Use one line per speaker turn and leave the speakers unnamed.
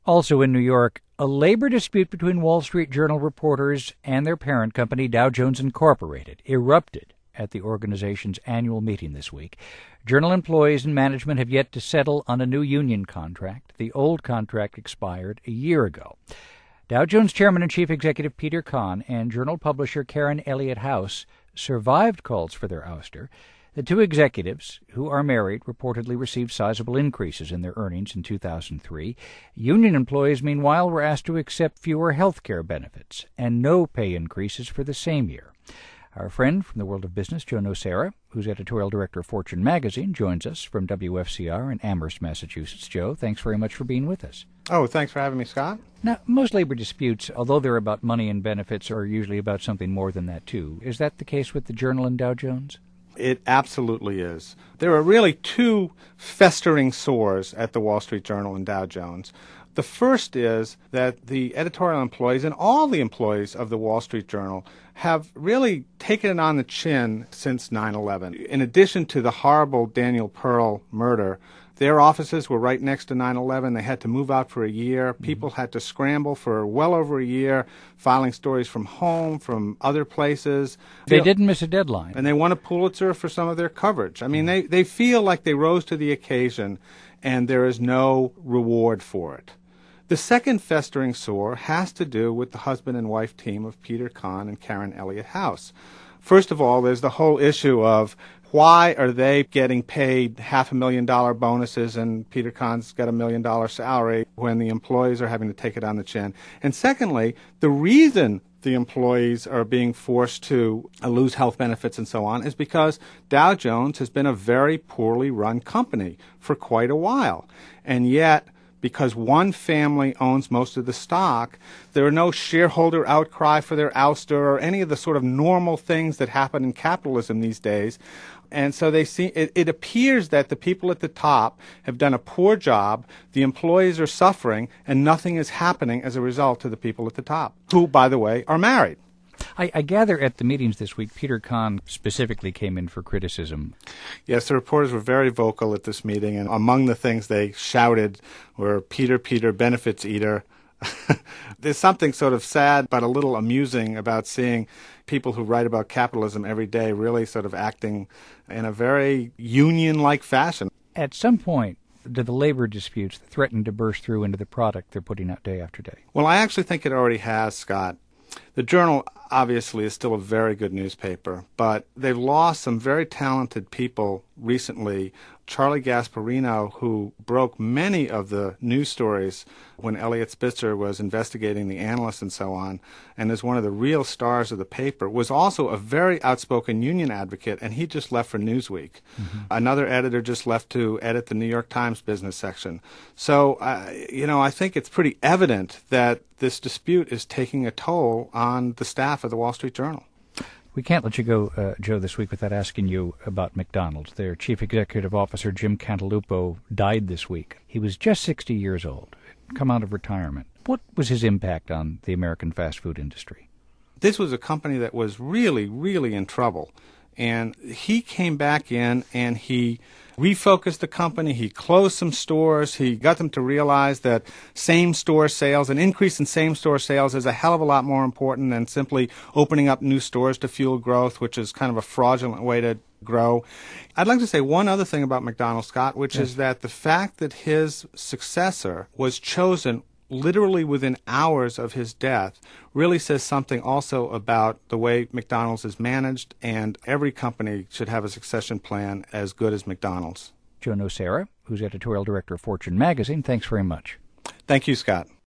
Also in New York, a labor dispute between Wall Street Journal reporters and their parent company, Dow Jones Incorporated, erupted at the organization's annual meeting this week. Journal employees and management have yet to settle on a new union contract. The old contract expired a year ago. Dow Jones Chairman and Chief Executive Peter Kahn and Journal publisher Karen Elliott House survived calls for their ouster. The two executives, who are married, reportedly received sizable increases in their earnings in 2003. Union employees, meanwhile, were asked to accept fewer health care benefits and no pay increases for the same year. Our friend from the world of business, Joe Nocera, who's editorial director of Fortune magazine, joins us from WFCR in Amherst, Massachusetts. Joe, thanks very much for being with us.
Oh, thanks for having me, Scott.
Now, most labor disputes, although they're about money and benefits, are usually about something more than that, too. Is that the case with the Journal and Dow Jones?
It absolutely is. There are really two festering sores at the Wall Street Journal and Dow Jones. The first is that the editorial employees and all the employees of the Wall Street Journal have really taken it on the chin since 9/11. In addition to the horrible Daniel Pearl murder, their offices were right next to 9/11. They had to move out for a year. People had to scramble for well over a year, filing stories from home, from other places.
They didn't miss a deadline.
And they won a Pulitzer for some of their coverage. I mean, they feel like they rose to the occasion, and there is no reward for it. The second festering sore has to do with the husband and wife team of Peter Kahn and Karen Elliott House. First of all, there's the whole issue of why are they getting paid $500,000 bonuses and Peter Kahn's got $1 million salary when the employees are having to take it on the chin? And secondly, the reason the employees are being forced to lose health benefits and so on is because Dow Jones has been a very poorly run company for quite a while. And yet, because one family owns most of the stock, there are no shareholder outcry for their ouster or any of the sort of normal things that happen in capitalism these days. And so it appears that the people at the top have done a poor job, the employees are suffering, and nothing is happening as a result to the people at the top, who, by the way, are married.
I gather at the meetings this week, Peter Kahn specifically came in for criticism.
Yes, the reporters were very vocal at this meeting, and among the things they shouted were, "Peter, Peter, benefits eater." There's something sort of sad but a little amusing about seeing people who write about capitalism every day really sort of acting in a very union-like fashion.
At some point, do the labor disputes threaten to burst through into the product they're putting out day after day?
Well, I actually think it already has, Scott. The Journal obviously is still a very good newspaper, but they've lost some very talented people recently. Charlie Gasparino, who broke many of the news stories when Eliot Spitzer was investigating the analysts and so on, and is one of the real stars of the paper, was also a very outspoken union advocate, and he just left for Newsweek. Another editor just left to edit the New York Times business section. So, I think it's pretty evident that this dispute is taking a toll on the staff of the Wall Street Journal.
We can't let you go, Joe, this week without asking you about McDonald's. Their chief executive officer, Jim Cantalupo, died this week. He was just 60 years old, come out of retirement. What was his impact on the American fast food industry?
This was a company that was really, really in trouble. And he came back in and he refocused the company. He closed some stores. He got them to realize that same-store sales, an increase in same-store sales is a hell of a lot more important than simply opening up new stores to fuel growth, which is kind of a fraudulent way to grow. I'd like to say one other thing about McDonald's, Scott, which is that the fact that his successor was chosen literally within hours of his death really says something also about the way McDonald's is managed, and every company should have a succession plan as good as McDonald's.
Joe Nocera, who's editorial director of Fortune magazine, thanks very much.
Thank you, Scott.